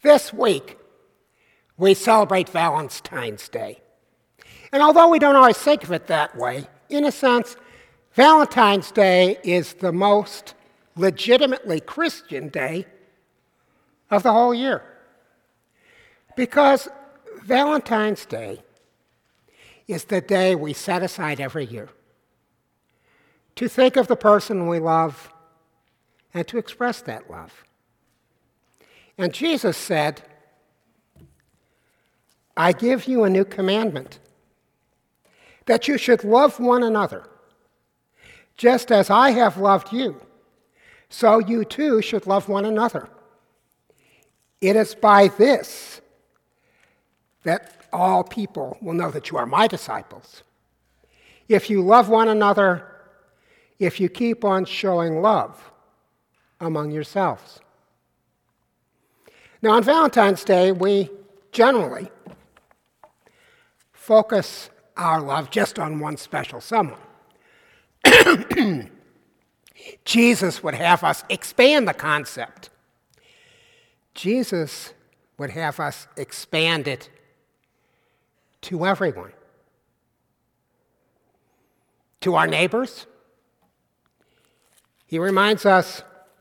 This week, we celebrate Valentine's Day. And although we don't always think of it that way, in a sense, Valentine's Day is the most legitimately Christian day of the whole year. Because Valentine's Day is the day we set aside every year to think of the person we love and to express that love. And Jesus said, I give you a new commandment, that you should love one another. Just as I have loved you, so you too should love one another. It is by this that all people will know that you are my disciples. If you love one another, if you keep on showing love among yourselves. Now, on Valentine's Day, we generally focus our love just on one special someone. Jesus would have us expand the concept. Jesus would have us expand it to everyone. To our neighbors. He reminds us,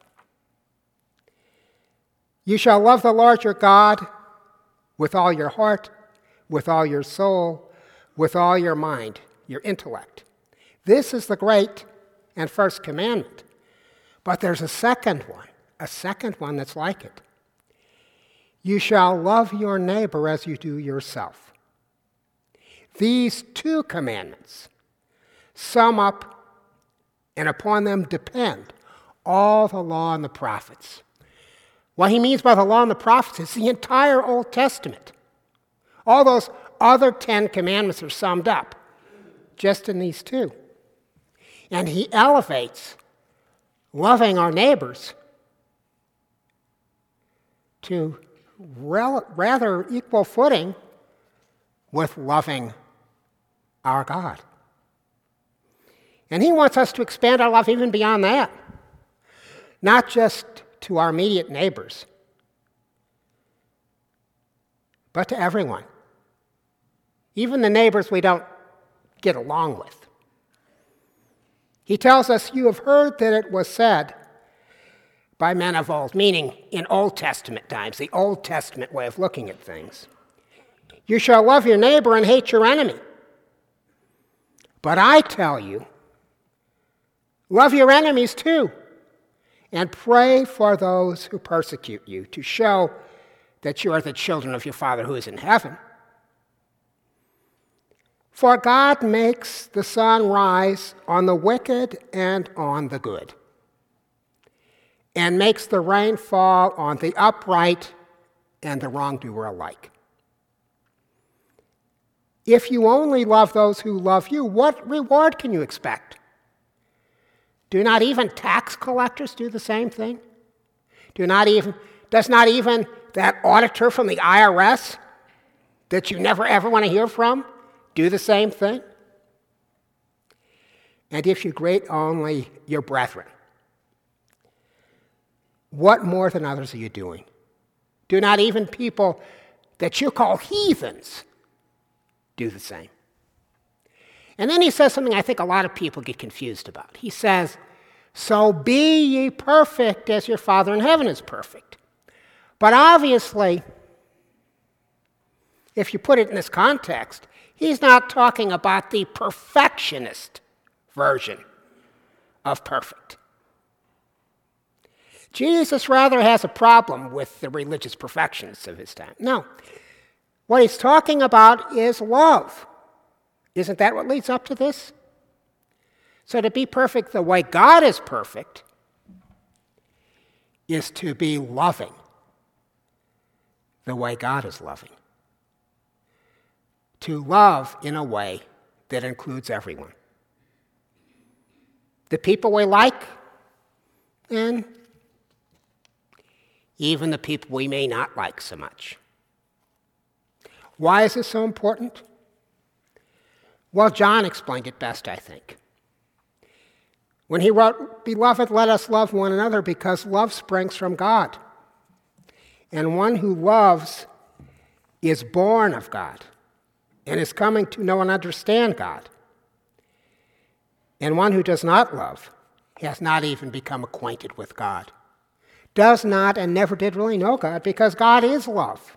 you shall love the Lord your God with all your heart, with all your soul, with all your mind, your intellect. This is the great and first commandment. But there's a second one that's like it. You shall love your neighbor as you do yourself. These two commandments sum up and upon them depend all the law and the prophets. What he means by the law and the prophets is the entire Old Testament. All those other 10 commandments are summed up just in these two. And he elevates loving our neighbors to rather equal footing with loving our God. And he wants us to expand our love even beyond that. Not just to our immediate neighbors, but to everyone. Even the neighbors we don't get along with. He tells us, you have heard that it was said by men of old, meaning in Old Testament times, the Old Testament way of looking at things. You shall love your neighbor and hate your enemy. But I tell you, love your enemies too, and pray for those who persecute you, to show that you are the children of your Father who is in heaven. For God makes the sun rise on the wicked and on the good, and makes the rain fall on the upright and the wrongdoer alike. If you only love those who love you, what reward can you expect? Do not even tax collectors do the same thing? Does not even that auditor from the IRS that you never ever want to hear from do the same thing? And if you greet only your brethren, what more than others are you doing? Do not even people that you call heathens do the same? And then he says something I think a lot of people get confused about. He says, so be ye perfect as your Father in heaven is perfect. But obviously, if you put it in this context, he's not talking about the perfectionist version of perfect. Jesus rather has a problem with the religious perfectionists of his time. No. What he's talking about is love. Isn't that what leads up to this? So to be perfect the way God is perfect is to be loving the way God is loving. To love in a way that includes everyone. The people we like, and even the people we may not like so much. Why is this so important? Well, John explained it best, I think. When he wrote, Beloved, let us love one another because love springs from God. And one who loves is born of God and is coming to know and understand God. And one who does not love has not even become acquainted with God, does not and never did really know God, because God is love.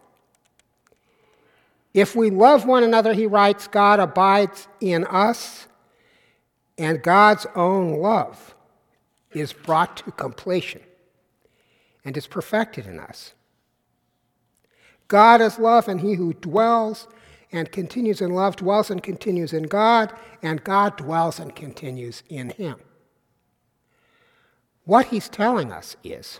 If we love one another, he writes, God abides in us, and God's own love is brought to completion and is perfected in us. God is love, and he who dwells and continues in love dwells and continues in God, and God dwells and continues in him. What he's telling us is,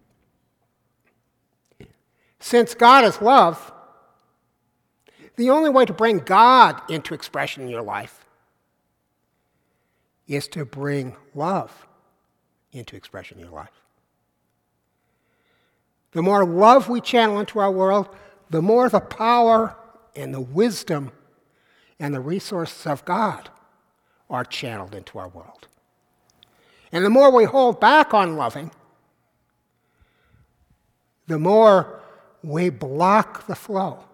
since God is love, the only way to bring God into expression in your life is to bring love into expression in your life. The more love we channel into our world, the more the power and the wisdom and the resources of God are channeled into our world. And the more we hold back on loving, the more we block the flow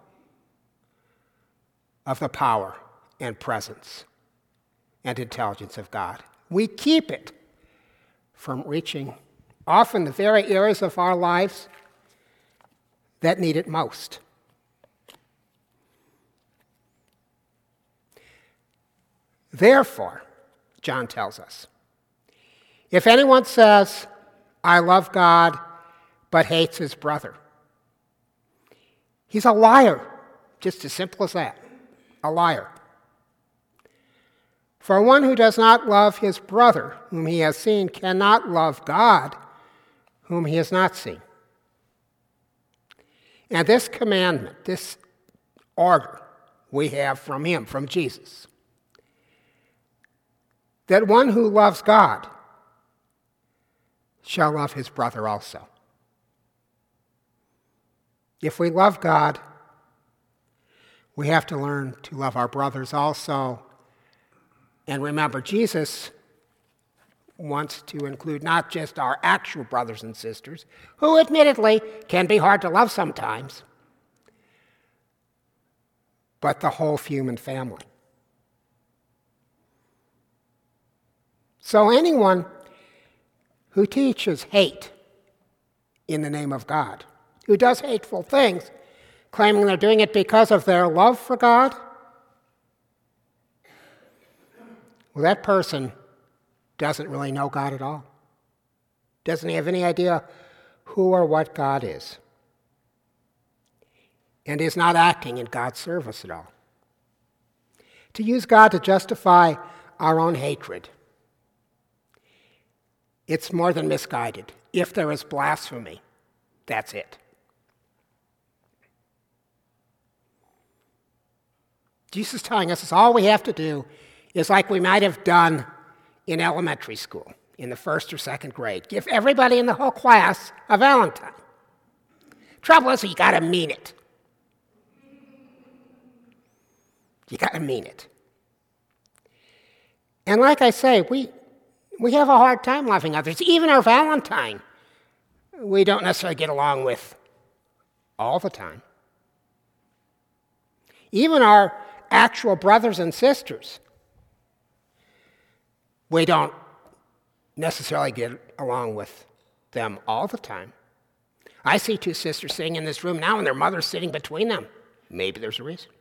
of the power and presence and intelligence of God. We keep it from reaching often the very areas of our lives that need it most. Therefore, John tells us, if anyone says, I love God, but hates his brother, he's a liar. Just as simple as that. A liar. For one who does not love his brother, whom he has seen, cannot love God, whom he has not seen. And this commandment, this order, we have from him, from Jesus, that one who loves God shall love his brother also. If we love God, we have to learn to love our brothers also. And remember, Jesus wants to include not just our actual brothers and sisters, who admittedly can be hard to love sometimes, but the whole human family. So anyone who teaches hate in the name of God, who does hateful things, claiming they're doing it because of their love for God, well, that person doesn't really know God at all. Doesn't have any idea who or what God is. And is not acting in God's service at all. To use God to justify our own hatred, it's more than misguided. If there is blasphemy, that's it. Jesus is telling us all we have to do is like we might have done in elementary school, in the first or second grade. Give everybody in the whole class a Valentine. Trouble is, you got to mean it. You got to mean it. And like I say, we have a hard time loving others. Even our Valentine, we don't necessarily get along with all the time. Even our actual brothers and sisters, we don't necessarily get along with them all the time. I see two sisters sitting in this room now and their mother's sitting between them. Maybe there's a reason.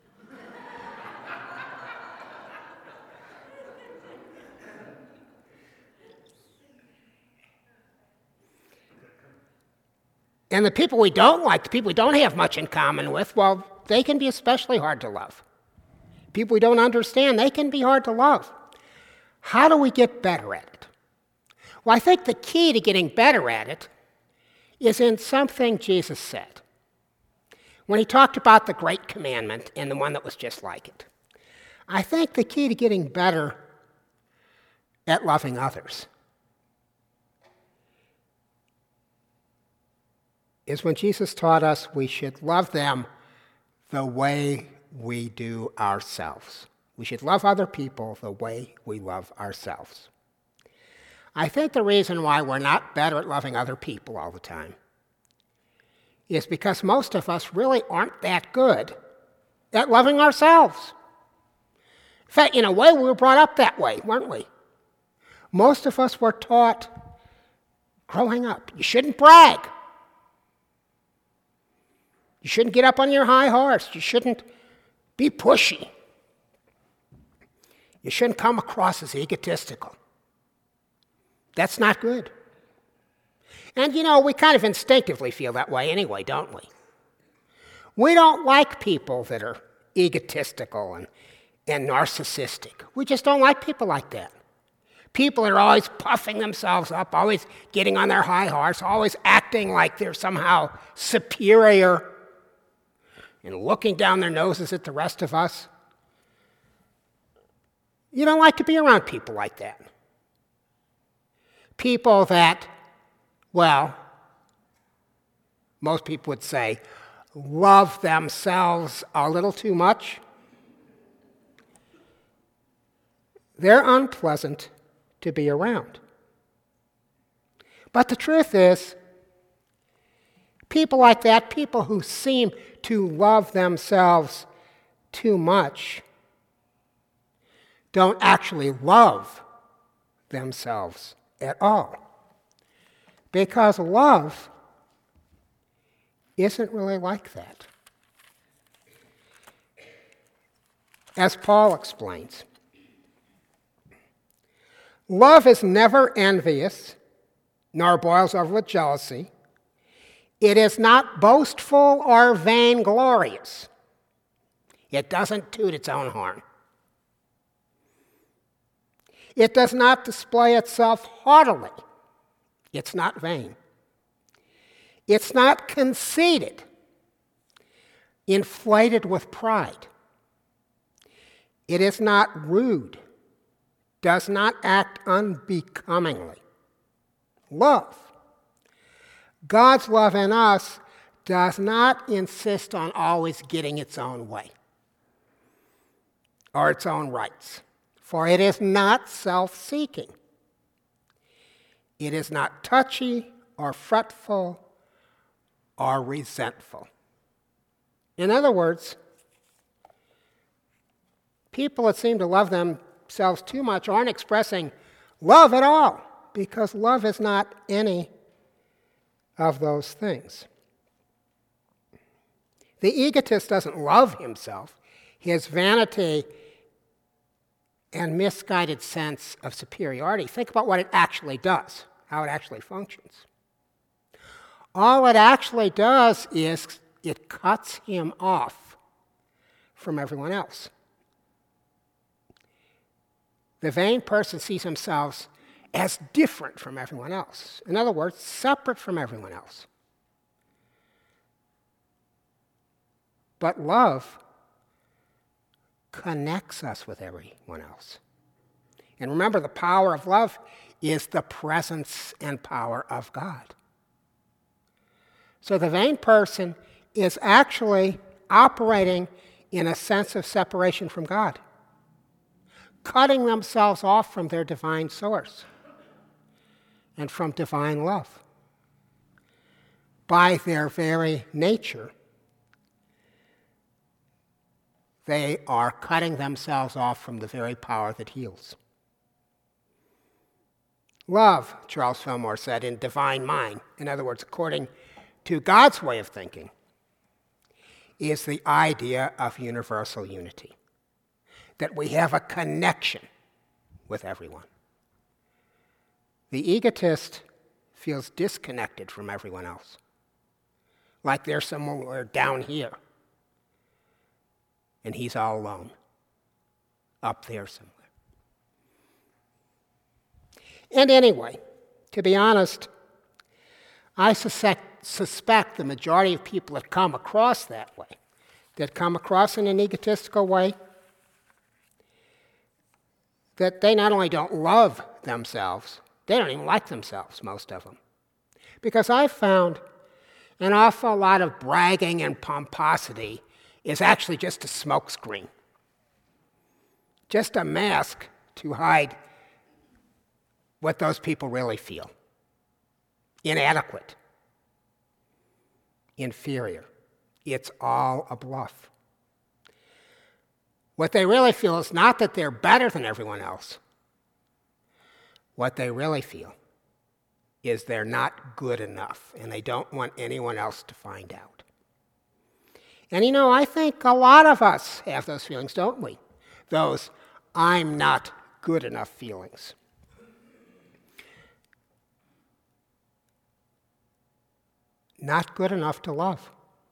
And the people we don't like, the people we don't have much in common with, well, they can be especially hard to love. People we don't understand, they can be hard to love. How do we get better at it? Well, I think the key to getting better at it is in something Jesus said when he talked about the great commandment and the one that was just like it. I think the key to getting better at loving others is when Jesus taught us we should love them the way we do ourselves. We should love other people the way we love ourselves. I think the reason why we're not better at loving other people all the time is because most of us really aren't that good at loving ourselves. In fact, in a way, we were brought up that way, weren't we? Most of us were taught growing up, you shouldn't brag. You shouldn't get up on your high horse. You shouldn't be pushy. You shouldn't come across as egotistical. That's not good. And we kind of instinctively feel that way anyway, don't we? We don't like people that are egotistical and narcissistic. We just don't like people like that. People that are always puffing themselves up, always getting on their high horse, always acting like they're somehow superior and looking down their noses at the rest of us. You don't like to be around people like that. People that, well, most people would say, love themselves a little too much. They're unpleasant to be around. But the truth is, people like that, people who seem to love themselves too much, don't actually love themselves at all. Because love isn't really like that. As Paul explains, love is never envious, nor boils over with jealousy. It is not boastful or vainglorious. It doesn't toot its own horn. It does not display itself haughtily. It's not vain. It's not conceited, inflated with pride. It is not rude, does not act unbecomingly. Love. God's love in us does not insist on always getting its own way or its own rights, for it is not self-seeking. It is not touchy or fretful or resentful. In other words, people that seem to love themselves too much aren't expressing love at all, because love is not any of those things. The egotist doesn't love himself. His vanity and misguided sense of superiority, think about what it actually does, how it actually functions. All it actually does is it cuts him off from everyone else. The vain person sees himself as different from everyone else. In other words, separate from everyone else. But love connects us with everyone else. And remember, the power of love is the presence and power of God. So the vain person is actually operating in a sense of separation from God, cutting themselves off from their divine source and from divine love. By their very nature, they are cutting themselves off from the very power that heals. Love, Charles Fillmore said, in divine mind, in other words, according to God's way of thinking, is the idea of universal unity, that we have a connection with everyone. The egotist feels disconnected from everyone else, like they're somewhere down here, and he's all alone, up there somewhere. And anyway, to be honest, I suspect the majority of people that come across that way, that come across in an egotistical way, that they not only don't love themselves, they don't even like themselves, most of them. Because I've found an awful lot of bragging and pomposity is actually just a smokescreen, just a mask to hide what those people really feel. Inadequate, inferior. It's all a bluff. What they really feel is not that they're better than everyone else. What they really feel is they're not good enough, and they don't want anyone else to find out. And I think a lot of us have those feelings, don't we? Those I'm not good enough feelings. Not good enough to love.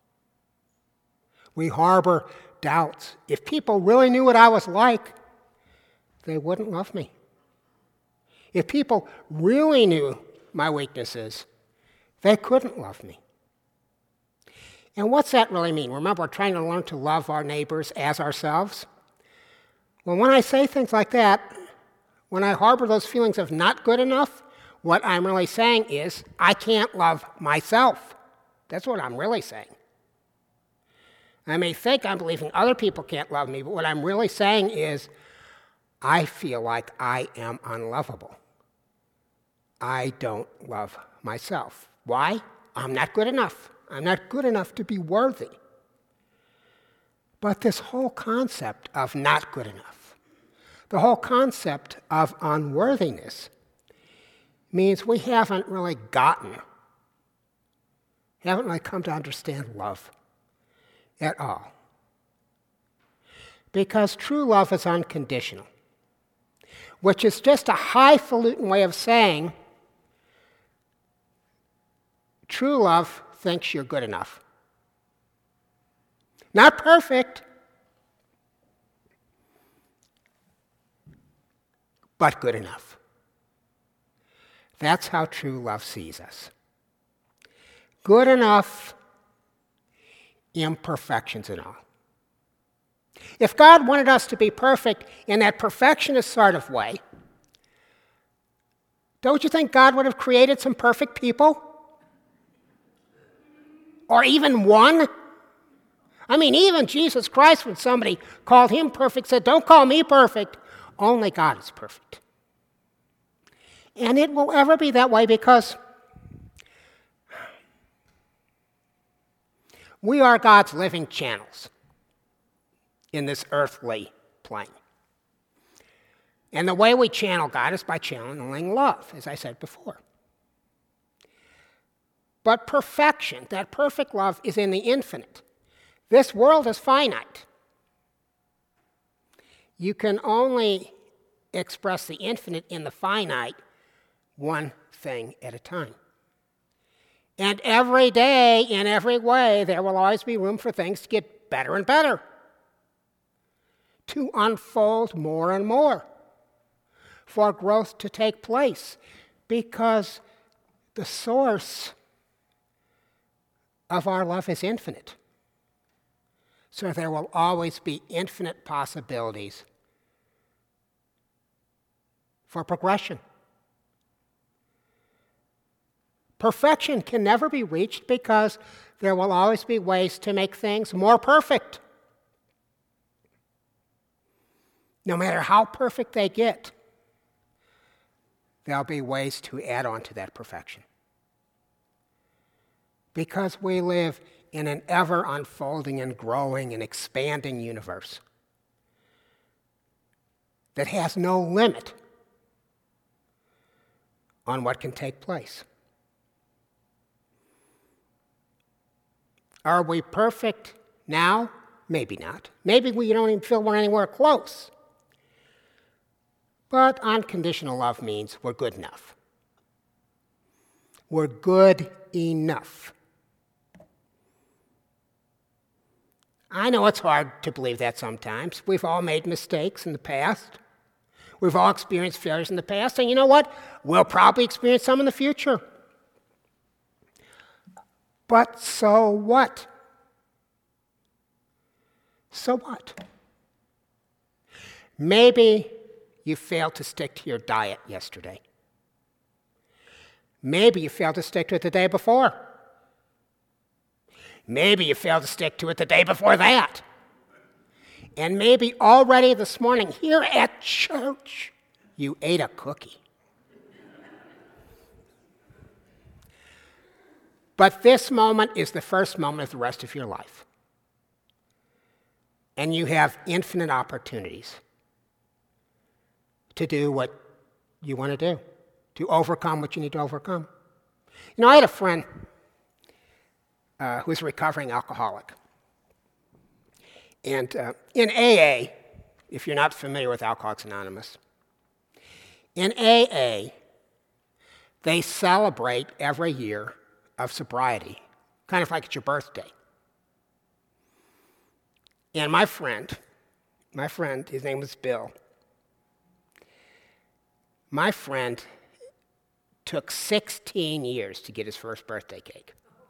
We harbor doubts. If people really knew what I was like, they wouldn't love me. If people really knew my weaknesses, they couldn't love me. And what's that really mean? Remember, we're trying to learn to love our neighbors as ourselves. Well, when I say things like that, when I harbor those feelings of not good enough, what I'm really saying is I can't love myself. That's what I'm really saying. I may think I'm believing other people can't love me, but what I'm really saying is I feel like I am unlovable. I don't love myself. Why? I'm not good enough. I'm not good enough to be worthy. But this whole concept of not good enough, the whole concept of unworthiness, means we haven't really come to understand love at all. Because true love is unconditional, which is just a highfalutin way of saying true love thinks you're good enough. Not perfect, but good enough. That's how true love sees us. Good enough, imperfections and all. If God wanted us to be perfect in that perfectionist sort of way, don't you think God would have created some perfect people? Or even one? I mean, even Jesus Christ, when somebody called him perfect, said, "Don't call me perfect, only God is perfect." And it will ever be that way because we are God's living channels in this earthly plane. And the way we channel God is by channeling love, as I said before. But perfection, that perfect love, is in the infinite. This world is finite. You can only express the infinite in the finite one thing at a time. And every day, in every way, there will always be room for things to get better and better, to unfold more and more, for growth to take place, because the source of our love is infinite. So there will always be infinite possibilities for progression. Perfection can never be reached because there will always be ways to make things more perfect. No matter how perfect they get, there'll be ways to add on to that perfection. Because we live in an ever unfolding and growing and expanding universe that has no limit on what can take place. Are we perfect now? Maybe not. Maybe we don't even feel we're anywhere close. But unconditional love means we're good enough. We're good enough. I know it's hard to believe that sometimes. We've all made mistakes in the past. We've all experienced failures in the past. And you know what? We'll probably experience some in the future. But so what? So what? Maybe you failed to stick to your diet yesterday. Maybe you failed to stick to it the day before. Maybe you failed to stick to it the day before that. And maybe already this morning here at church, you ate a cookie. But this moment is the first moment of the rest of your life. And you have infinite opportunities to do what you want to do, to overcome what you need to overcome. You know, I had a friend who was a recovering alcoholic. And in AA, if you're not familiar with Alcoholics Anonymous, in AA, they celebrate every year of sobriety, kind of like it's your birthday. And my friend, his name was Bill. My friend took 16 years to get his first birthday cake.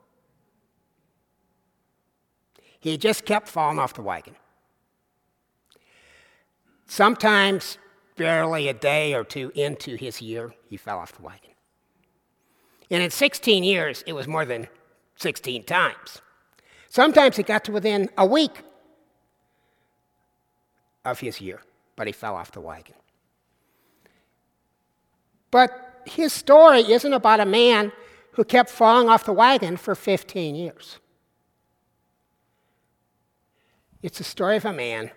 He just kept falling off the wagon. Sometimes, barely a day or two into his year, he fell off the wagon. And in 16 years, it was more than 16 times. Sometimes he got to within a week of his year, but he fell off the wagon. But his story isn't about a man who kept falling off the wagon for 15 years. It's the story of a man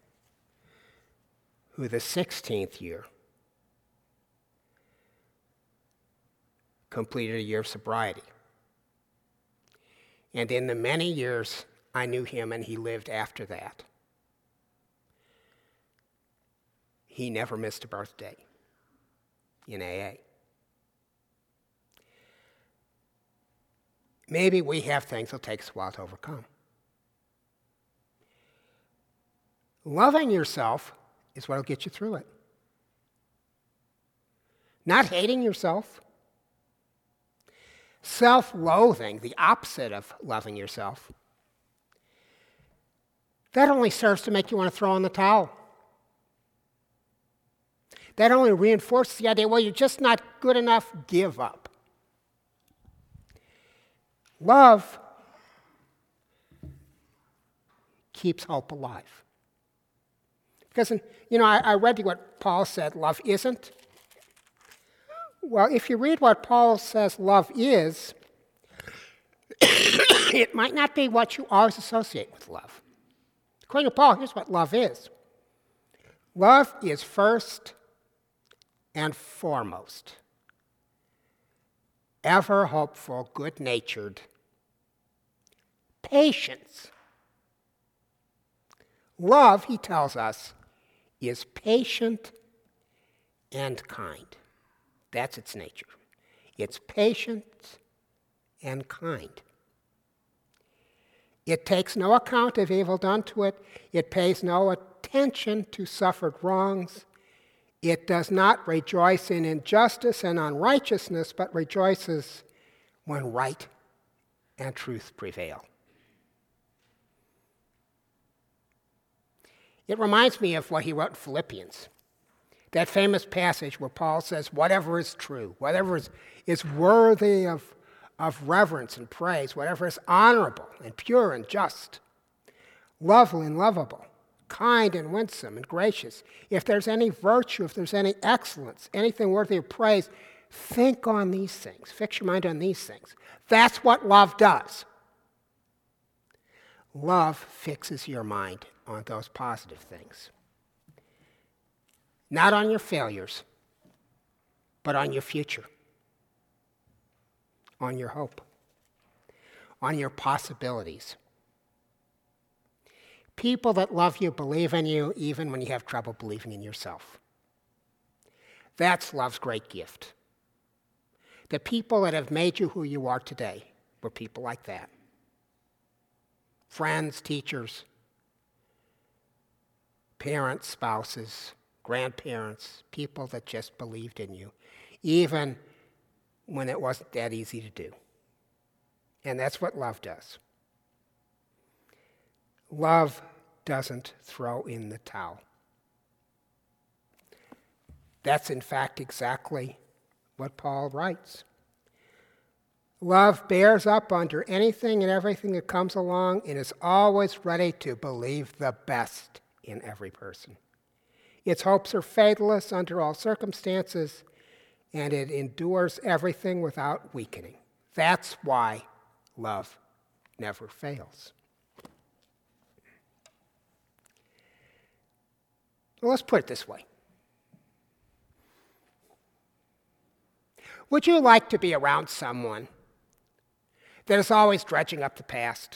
who the 16th year completed a year of sobriety. And in the many years I knew him and he lived after that, he never missed a birthday in AA. Maybe we have things that'll take us a while to overcome. Loving yourself is what will get you through it. Not hating yourself. Self-loathing, the opposite of loving yourself, that only serves to make you want to throw in the towel. That only reinforces the idea, well, you're just not good enough, give up. Love keeps hope alive. Because, I read you what Paul said love isn't. Well, if you read what Paul says love is, it might not be what you always associate with love. According to Paul, here's what love is. Love is first and foremost ever hopeful, good-natured patience. Love, he tells us, is patient and kind. That's its nature. It's patient and kind. It takes no account of evil done to it. It pays no attention to suffered wrongs. It does not rejoice in injustice and unrighteousness, but rejoices when right and truth prevail. It reminds me of what he wrote in Philippians, that famous passage where Paul says, whatever is true, whatever is worthy of reverence and praise, whatever is honorable and pure and just, lovely and lovable, kind and winsome and gracious, if there's any virtue, if there's any excellence, anything worthy of praise, think on these things. Fix your mind on these things. That's what love does. Love fixes your mind on those positive things. Not on your failures, but on your future, on your hope, on your possibilities. People that love you believe in you even when you have trouble believing in yourself. That's love's great gift. The people that have made you who you are today were people like that. Friends, teachers, parents, spouses, grandparents, people that just believed in you, even when it wasn't that easy to do. And that's what love does. Love doesn't throw in the towel. That's, in fact, exactly what Paul writes. Love bears up under anything and everything that comes along and is always ready to believe the best in every person. Its hopes are fatalist under all circumstances, and it endures everything without weakening. That's why love never fails. Well, let's put it this way. Would you like to be around someone that is always dredging up the past?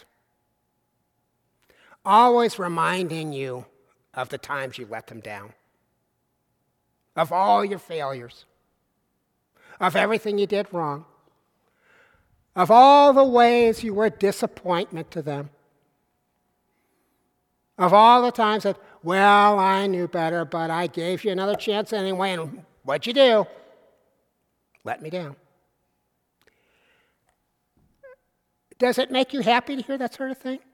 Always reminding you of the times you let them down, of all your failures, of everything you did wrong, of all the ways you were a disappointment to them, of all the times that, well, I knew better, but I gave you another chance anyway, and what'd you do? Let me down. Does it make you happy to hear that sort of thing?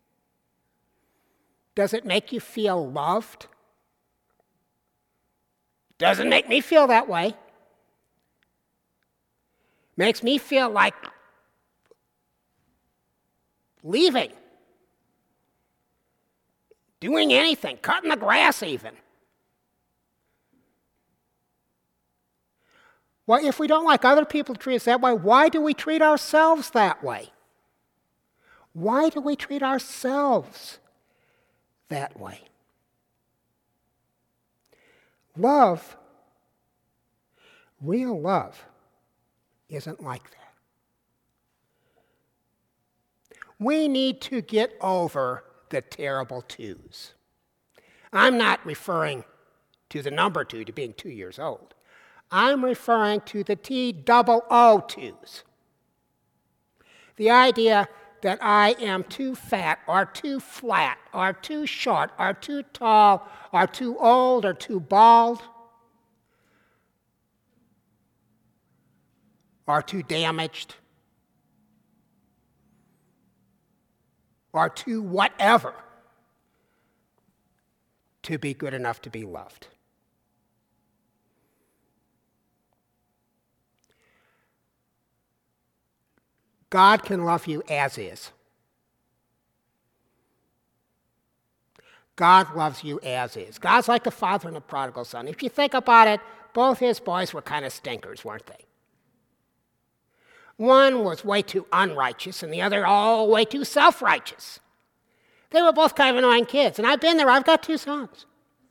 Does it make you feel loved? Doesn't make me feel that way. Makes me feel like leaving, doing anything, cutting the grass even. Well, if we don't like other people to treat us that way, why do we treat ourselves that way? Why do we treat ourselves that way? Love, real love, isn't like that. We need to get over the terrible twos. I'm not referring to the number 2 to being 2 years old. I'm referring to the TOO2s. The idea that I am too fat, or too flat, or too short, or too tall, or too old, or too bald, or too damaged, or too whatever to be good enough to be loved. God can love you as is. God loves you as is. God's like the father and the prodigal son. If you think about it, both his boys were kind of stinkers, weren't they? One was way too unrighteous, and the other way too self-righteous. They were both kind of annoying kids, and I've been there. I've got 2 sons.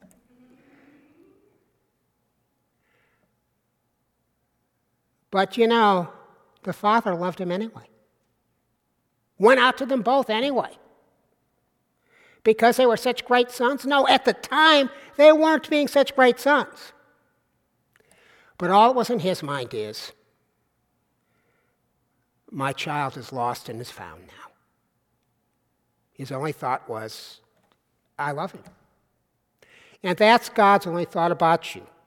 But you know, the father loved him anyway. Went out to them both anyway. Because they were such great sons? No, at the time, they weren't being such great sons. But all that was in his mind is, my child is lost and is found now. His only thought was, I love him. And that's God's only thought about you.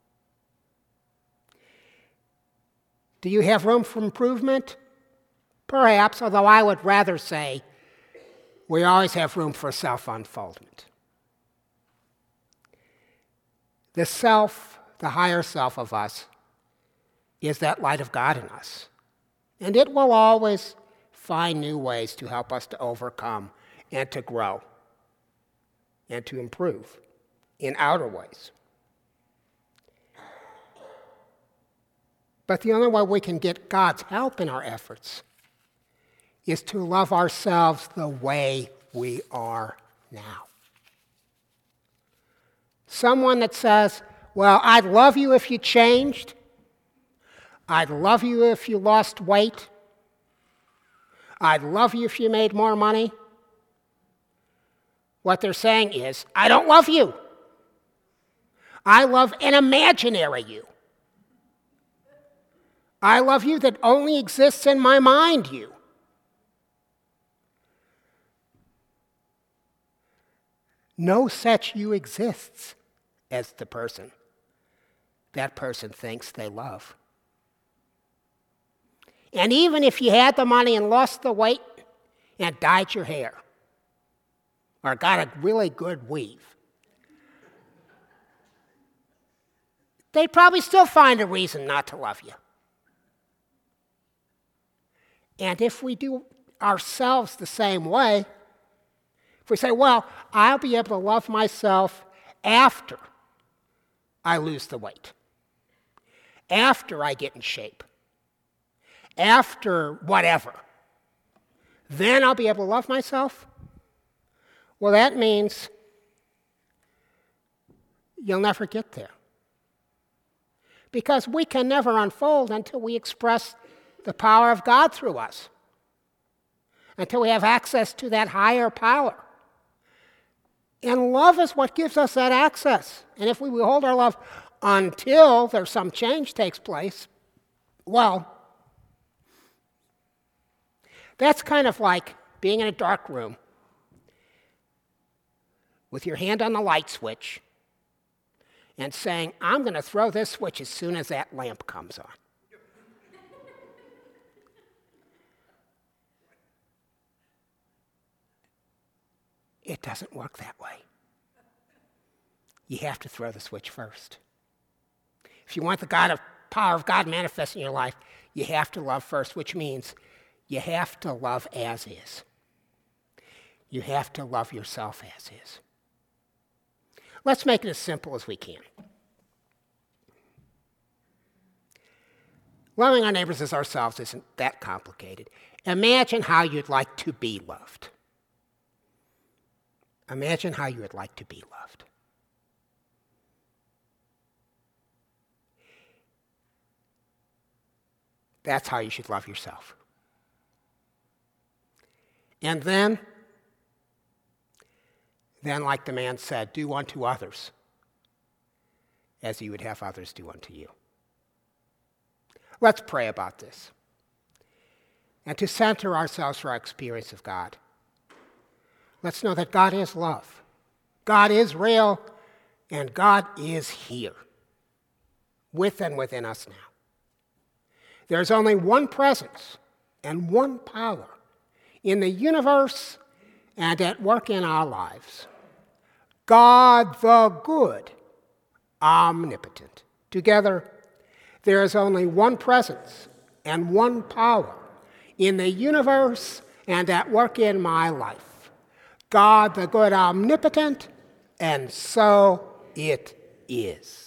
Do you have room for improvement? Perhaps, although I would rather say we always have room for self-unfoldment. The self, the higher self of us, is that light of God in us. And it will always find new ways to help us to overcome and to grow and to improve in outer ways. But the only way we can get God's help in our efforts is to love ourselves the way we are now. Someone that says, well, I'd love you if you changed. I'd love you if you lost weight. I'd love you if you made more money. What they're saying is, I don't love you. I love an imaginary you. I love you that only exists in my mind you. No such you exists as the person that person thinks they love. And even if you had the money and lost the weight and dyed your hair, or got a really good weave, they'd probably still find a reason not to love you. And if we do ourselves the same way, if we say, well, I'll be able to love myself after I lose the weight, after I get in shape, after whatever, then I'll be able to love myself. Well, that means you'll never get there. Because we can never unfold until we express the power of God through us, until we have access to that higher power. And love is what gives us that access. And if we withhold our love until there's some change takes place, well, that's kind of like being in a dark room with your hand on the light switch and saying, I'm going to throw this switch as soon as that lamp comes on. It doesn't work that way. You have to throw the switch first. If you want the power of God manifest in your life, you have to love first, which means you have to love as is. You have to love yourself as is. Let's make it as simple as we can. Loving our neighbors as ourselves isn't that complicated. Imagine how you'd like to be loved. Imagine how you would like to be loved. That's how you should love yourself. And then, like the man said, do unto others as you would have others do unto you. Let's pray about this. And to center ourselves for our experience of God, let's know that God is love. God is real, and God is here, with and within us now. There's only one presence and one power in the universe and at work in our lives. God the good, omnipotent. Together, there is only one presence and one power in the universe and at work in my life. God the good, omnipotent, and so it is.